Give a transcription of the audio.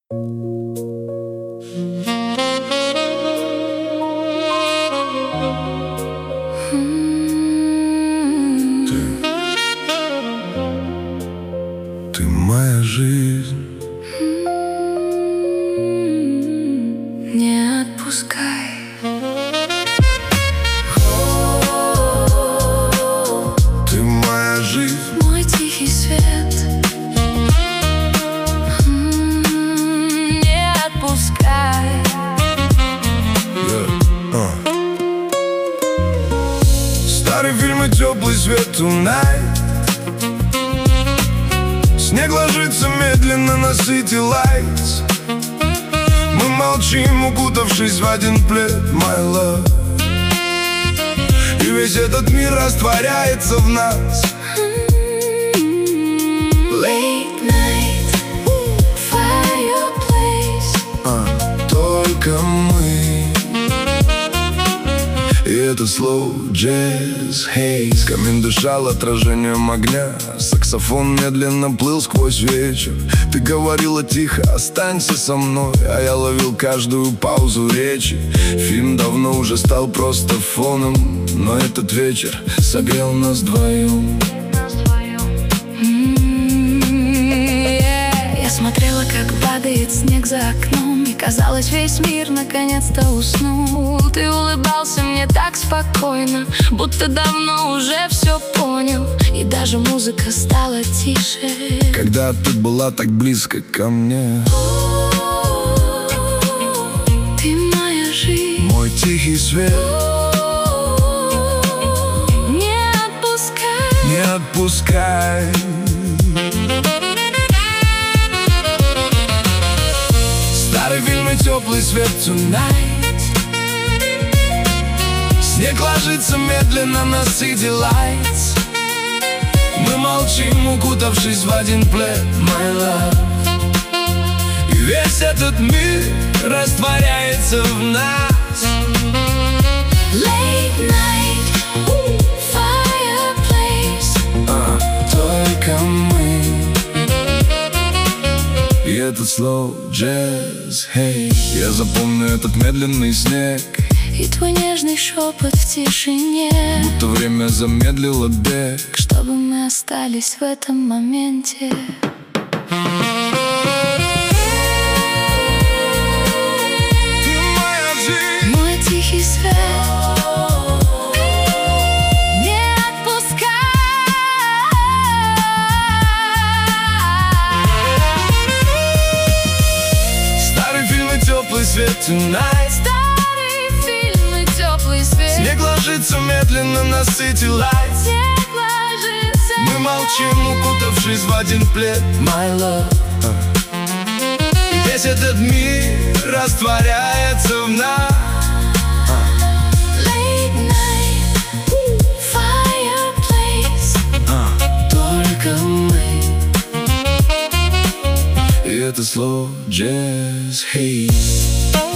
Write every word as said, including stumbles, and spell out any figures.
Ты моя жизнь. Не отпускай. Ты моя жизнь. Мой тихий свет. Не отпускай. Yeah. Uh. Старый фильм и теплый свет tonight. Снег ложится медленно на City Lights. Мы молчим, укутавшись в один плед, my love. И весь этот мир растворяется в нас. Late night fireplace. а, Только мы. И это slow jazz haze. Камин дышал отражением огня. Саксофон медленно плыл сквозь вечер. Ты говорила тихо, останься со мной. А я ловил каждую паузу речи. Фильм давно уже стал просто фоном, но этот вечер согрел нас вдвоем. Я смотрела, как падает снег за окном, и казалось, весь мир наконец-то уснул. Ты улыбался мне так спокойно, будто давно уже все понял. И даже музыка стала тише, когда ты была так близко ко мне. Ты моя жизнь. Мой тихий свет. Не отпускай. Не отпускай. Старый фильм и теплый свет tonight. Снег ложится медленно на City Lights. Мы молчим, укутавшись в один плед, my love. И весь этот мир растворяется в нас. Late night fireplace. а, Только мы. И этот slow jazz haze. Я запомню этот медленный снег И твой нежный шепот в тишине, будто время замедлило бег, чтобы мы остались в этом моменте. Ты моя жизнь. Мой тихий свет. Не отпускай. Старый фильм и теплый свет tonight. Старый фильм и теплый свет. Снег ложится медленно на City Lights. Снег ложится. Мы молчим, укутавшись в один плед, my love. И весь этот мир растворяется в нас. Late night fireplace. Только мы. И это slow jazz haze.